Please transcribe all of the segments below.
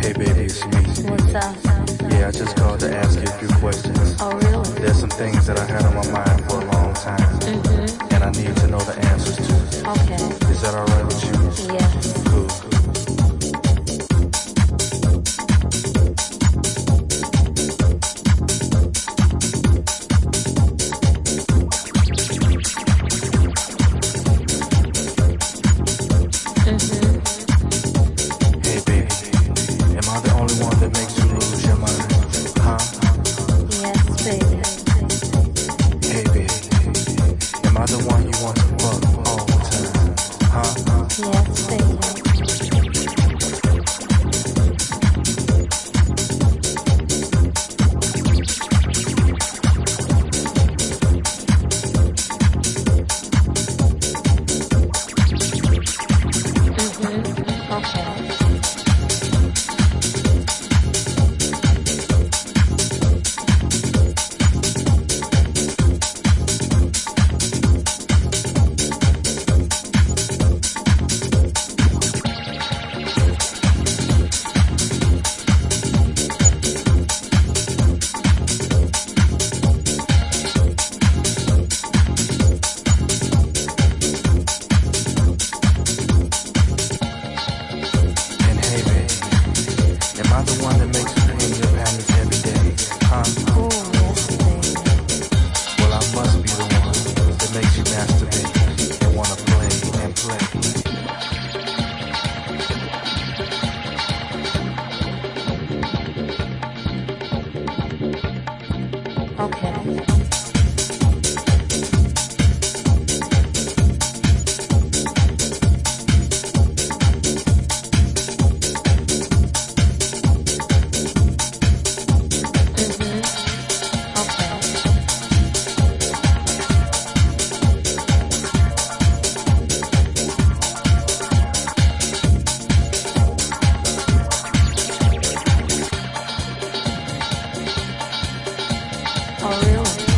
Hey baby, it's me. What's up? Yeah, I just called to ask you a few questions. Oh, really? There's some things that I had on my mind for a long time. And I need to know the answers to. Okay. Is that alright with you? Yes. Cool. Hey baby, am I the only one that makes you lose your mind? Huh? Yes, baby. Hey baby, am I the one you want to fuck all the time? Huh? Yes, baby. Okay. And hey baby, am I the one that makes you clean your panties every day? Huh? Oh, yes, baby. Well, I must be the one that makes you masturbate and wanna play and play. Okay. Okay. Oh, really?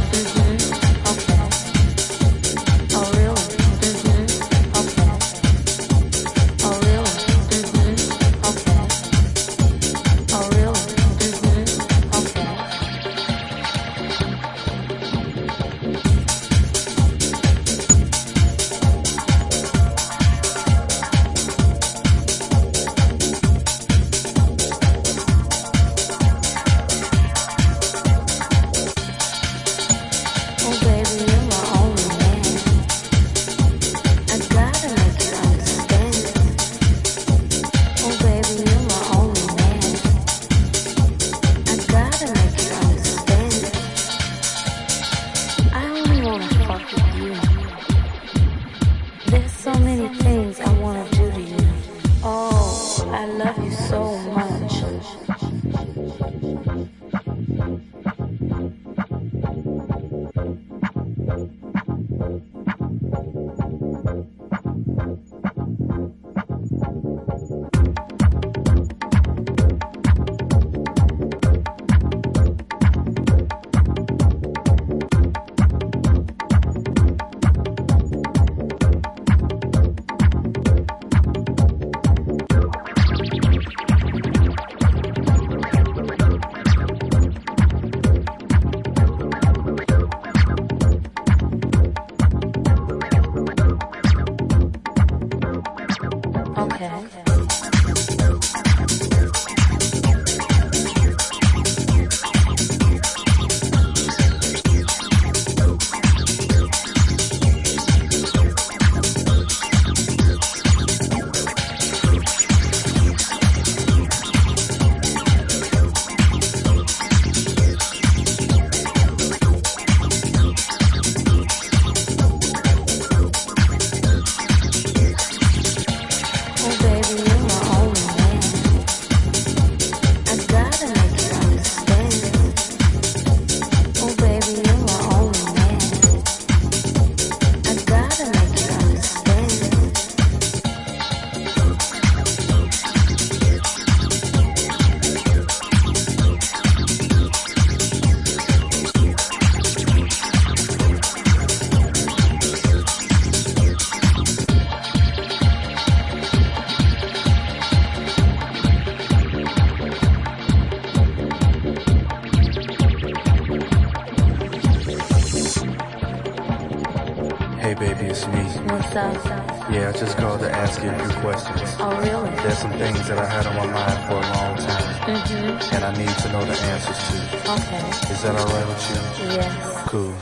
it's me. What's up? Yeah, I just called to ask you a few questions. Oh, really? There's some things that I had on my mind for a long time, Mm-hmm. and I need to know the answers to. Okay. Is that alright with you? Yes. Cool.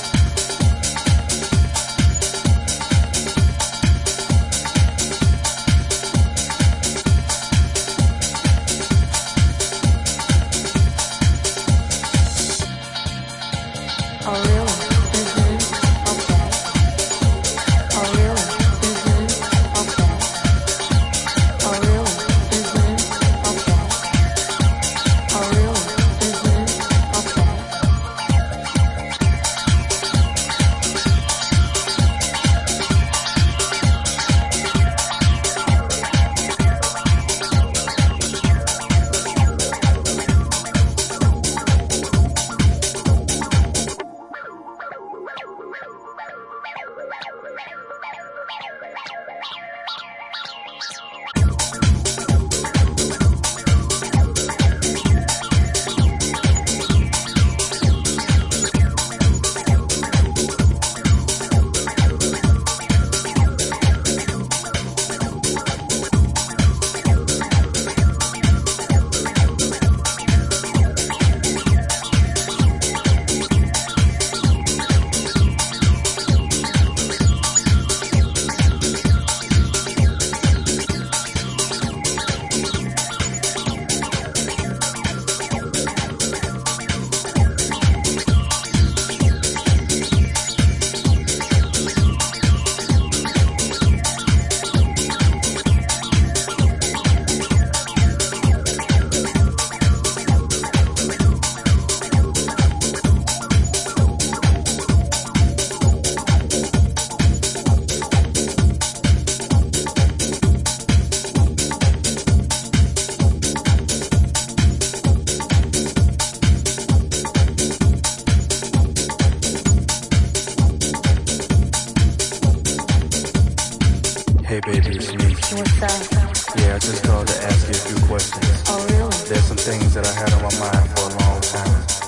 Oh, really? Mm-hmm. Okay. Oh, really? Mm-hmm. Okay. Oh, really? Mm-hmm. Okay. Oh, really? Mm-hmm. Okay. Hey baby, it's me. What's up? Yeah, I just called to ask you a few questions. Oh, really? There's some things that I had on my mind for a long time,